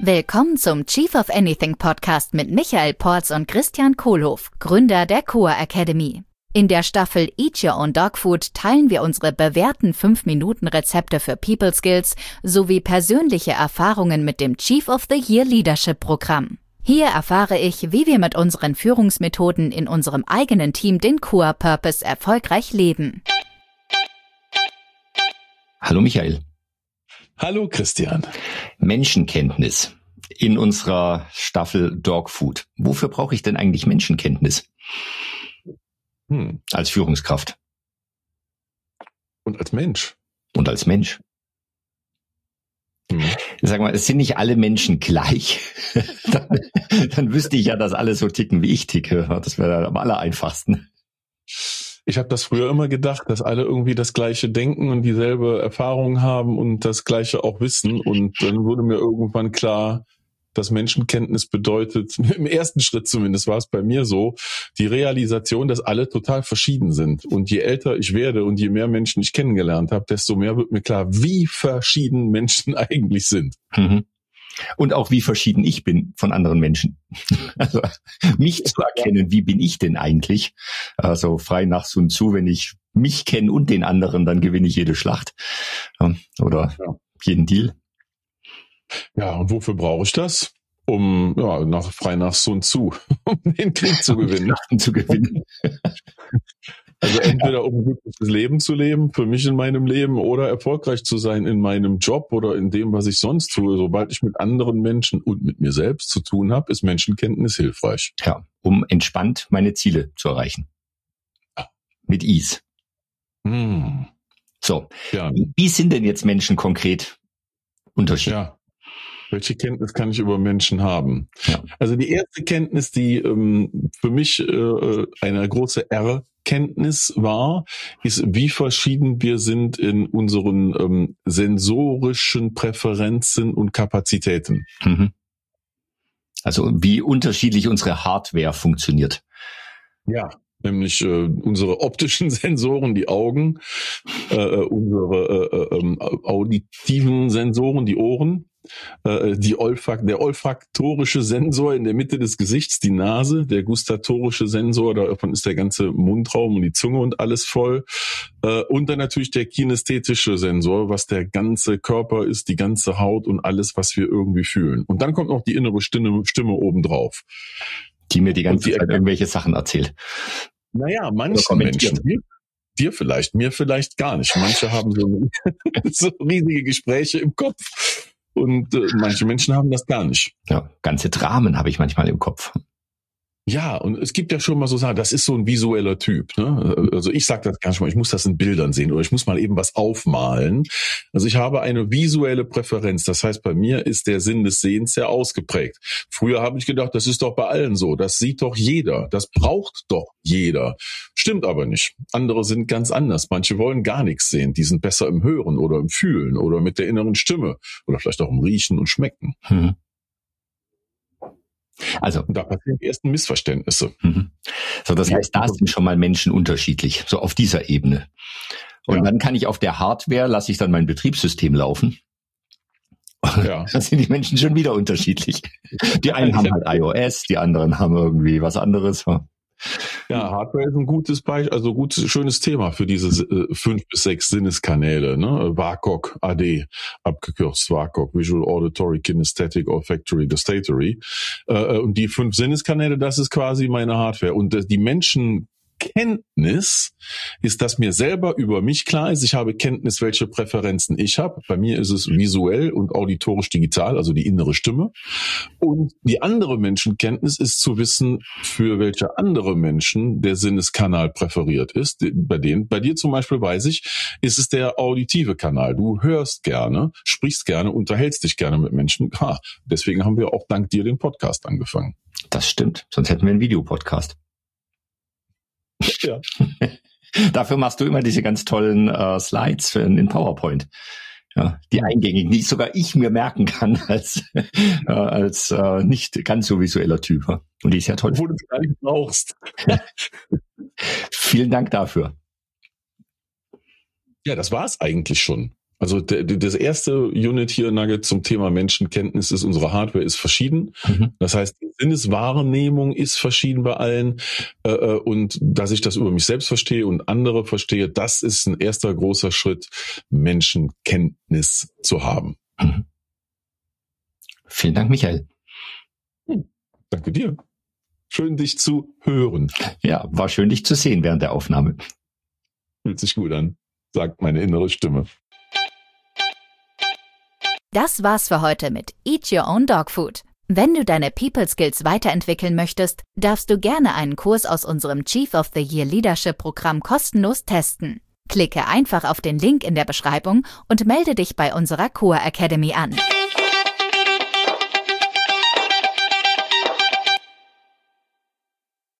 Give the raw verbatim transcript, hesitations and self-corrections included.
Willkommen zum Chief of Anything Podcast mit Michael Porz und Christian Kohlhoff, Gründer der C O A Academy. In der Staffel Eat Your Own Dog Food teilen wir unsere bewährten fünf Minuten Rezepte für People Skills sowie persönliche Erfahrungen mit dem Chief of the Year Leadership Programm. Hier erfahre ich, wie wir mit unseren Führungsmethoden in unserem eigenen Team den C O A Purpose erfolgreich leben. Hallo Michael. Hallo Christian. Menschenkenntnis in unserer Staffel Dog Food. Wofür brauche ich denn eigentlich Menschenkenntnis? Hm. Als Führungskraft. Und als Mensch. Und als Mensch. Hm. Sag mal, es sind nicht alle Menschen gleich. dann, dann wüsste ich ja, dass alle so ticken, wie ich ticke. Das wäre am aller einfachsten. Ich habe das früher immer gedacht, dass alle irgendwie das Gleiche denken und dieselbe Erfahrung haben und das Gleiche auch wissen. Und dann wurde mir irgendwann klar, dass Menschenkenntnis bedeutet, im ersten Schritt zumindest war es bei mir so, die Realisation, dass alle total verschieden sind. Und je älter ich werde und je mehr Menschen ich kennengelernt habe, desto mehr wird mir klar, wie verschieden Menschen eigentlich sind. Mhm. Und auch wie verschieden ich bin von anderen Menschen. Also mich zu erkennen, wie bin ich denn eigentlich? Also frei nach Sun Tzu, wenn ich mich kenne und den anderen, dann gewinne ich jede Schlacht. Oder ja. jeden Deal. Ja, und wofür brauche ich das? Um ja, nach, frei nach Sun Tzu, um den Krieg zu gewinnen. zu gewinnen. Also entweder um ein glückliches Leben zu leben, für mich in meinem Leben, oder erfolgreich zu sein in meinem Job oder in dem, was ich sonst tue. Sobald ich mit anderen Menschen und mit mir selbst zu tun habe, ist Menschenkenntnis hilfreich. Ja, um entspannt meine Ziele zu erreichen. Ja. Mit Ease. Hm. So, ja. Wie sind denn jetzt Menschen konkret unterschiedlich? Ja. Welche Kenntnis kann ich über Menschen haben? Ja. Also die erste Kenntnis, die ähm, für mich äh, eine große Erkenntnis war, ist, wie verschieden wir sind in unseren ähm, sensorischen Präferenzen und Kapazitäten. Mhm. Also wie unterschiedlich unsere Hardware funktioniert. Ja. Nämlich äh, unsere optischen Sensoren, die Augen, äh, unsere äh, äh, auditiven Sensoren, die Ohren, äh, die Olfakt, der olfaktorische Sensor in der Mitte des Gesichts, die Nase, der gustatorische Sensor, davon ist der ganze Mundraum und die Zunge und alles voll, äh, und dann natürlich der kinästhetische Sensor, was der ganze Körper ist, die ganze Haut und alles, was wir irgendwie fühlen. Und dann kommt noch die innere Stimme, Stimme obendrauf. Die mir die ganze die Zeit irgendwelche Sachen erzählt. Naja, manche Menschen, dir, dir vielleicht, mir vielleicht gar nicht. Manche haben so, so riesige Gespräche im Kopf und äh, manche Menschen haben das gar nicht. Ja, ganze Dramen habe ich manchmal im Kopf. Ja, und es gibt ja schon mal so Sachen, das ist so ein visueller Typ. Ne? Also ich sage das gar nicht mal, ich muss das in Bildern sehen oder ich muss mal eben was aufmalen. Also ich habe eine visuelle Präferenz. Das heißt, bei mir ist der Sinn des Sehens sehr ausgeprägt. Früher habe ich gedacht, das ist doch bei allen so. Das sieht doch jeder. Das braucht doch jeder. Stimmt aber nicht. Andere sind ganz anders. Manche wollen gar nichts sehen. Die sind besser im Hören oder im Fühlen oder mit der inneren Stimme oder vielleicht auch im Riechen und Schmecken. Hm. Also, und da passieren die ersten Missverständnisse. Mhm. So, das heißt, da sind schon mal Menschen unterschiedlich, so auf dieser Ebene. Und ja. dann kann ich auf der Hardware, lasse ich dann mein Betriebssystem laufen. Ja. Da sind die Menschen schon wieder unterschiedlich. Die einen haben halt iOS, die anderen haben irgendwie was anderes. Ja, Hardware ist ein gutes Beispiel, also gutes, schönes Thema für diese äh, fünf bis sechs Sinneskanäle, ne? V A C O G, A D, abgekürzt V A C O G, Visual, Auditory, Kinesthetic, Olfactory, Gustatory. Äh, und die fünf Sinneskanäle, das ist quasi meine Hardware. Und äh, die Menschen Kenntnis ist, dass mir selber über mich klar ist. Ich habe Kenntnis, welche Präferenzen ich habe. Bei mir ist es visuell und auditorisch digital, also die innere Stimme. Und die andere Menschenkenntnis ist zu wissen, für welche andere Menschen der Sinneskanal präferiert ist. Bei denen, bei dir zum Beispiel weiß ich, ist es der auditive Kanal. Du hörst gerne, sprichst gerne, unterhältst dich gerne mit Menschen. Ha, deswegen haben wir auch dank dir den Podcast angefangen. Das stimmt. Sonst hätten wir einen Videopodcast. Ja. Dafür machst du immer diese ganz tollen äh, Slides in, in PowerPoint. Ja, die eingängigen, die sogar ich mir merken kann als äh, als äh, nicht ganz so visueller Typ. Und die ist ja toll. Wo du es gar nicht brauchst. Vielen Dank dafür. Ja, das war's eigentlich schon. Also der, das erste Unit hier, Nugget, zum Thema Menschenkenntnis ist, unsere Hardware ist verschieden. Mhm. Das heißt, die Sinneswahrnehmung ist verschieden bei allen. Äh, und dass ich das über mich selbst verstehe und andere verstehe, das ist ein erster großer Schritt, Menschenkenntnis zu haben. Mhm. Vielen Dank, Michael. Hm, danke dir. Schön, dich zu hören. Ja, war schön, dich zu sehen während der Aufnahme. Fühlt sich gut an, sagt meine innere Stimme. Das war's für heute mit Eat Your Own Dog Food. Wenn du deine People Skills weiterentwickeln möchtest, darfst du gerne einen Kurs aus unserem Chief of the Year Leadership Programm kostenlos testen. Klicke einfach auf den Link in der Beschreibung und melde dich bei unserer Core Academy an.